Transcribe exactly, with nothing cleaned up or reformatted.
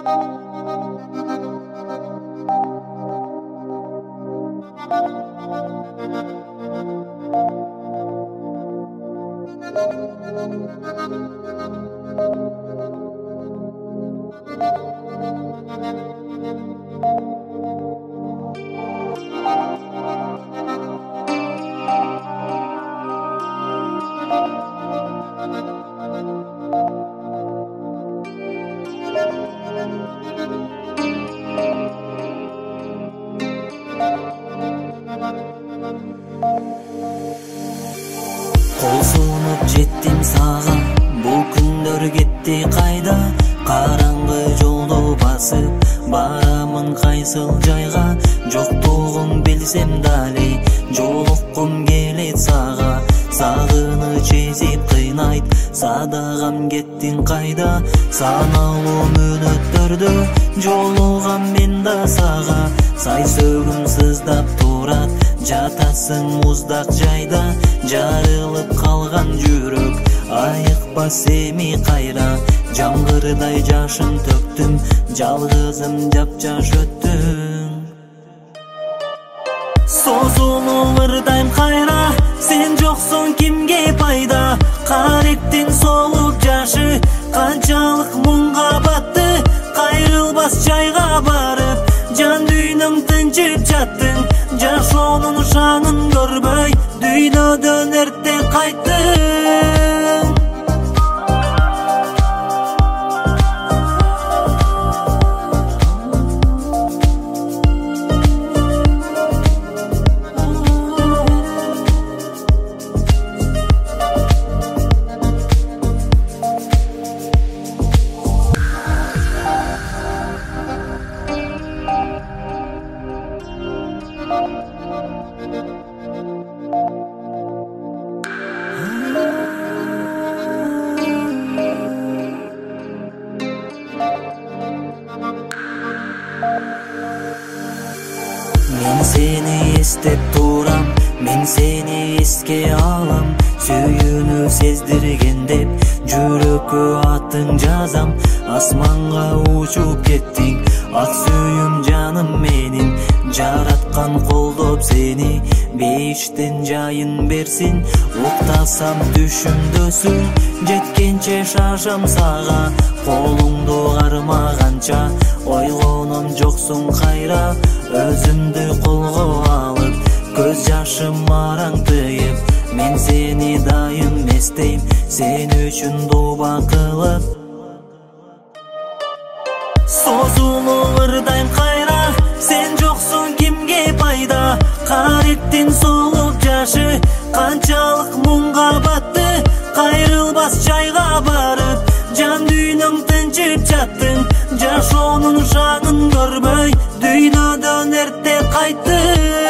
Кол сунуп жеттим сага, бул күндөр кетти кайда? Караңгы жолду басып барамын кайсыл жайга? Жоктугун билсем дали жолуккум келет сага. Сагыныч эзип кыйнайт, садагам кеттиң кайда? Саналуу мүнөттөрдө жолугам мен да сага. Сай сөгүм сыздап турат, жатасың муздак жайда. Жарылып калган жүрөк, айыкпас эми кайра. Жамгырдай жашын төктүм, жалгызым жапжаш өттүң. Созулуп ырдайм кайра, сен жоксуң кимге пайда? Каректин солуп жашы, канчалык муңга батты? Кайрылбас жайга барып, жан дүйнөң тынчып жаттың. Жашоонун шаңын көрбөй, дүйнөдөн эрте кайттың. Мен сени эстеп турам, мен сени эске алам. Сүйүүнү сездирген деп жүрөккө атын жазам. Асманга учуп кеттиң, ак сүйүм жаным менин. Жараткан колдоп сени, бейиштен жайын берсин. Уктасам түшүмдөсүң, жеткенче шашам сага. Колуңду кармаганча, ойлоном жоксуң кайра. Өзүмдү колго алып, көз жашым араңтыйып. Мен сени дайым эстейм, сен үчүн дуба кылып. Созулуп ырдайм кайра, сен жоксуң кимге пайда? Каректин солуп жашы, канчалык муңга батты? Кайрылбас жайга барып, жан дүйнөң тынчып жаттың. Жашоонун шаңын көрбөй, дүйнөдөн эрте кайттың.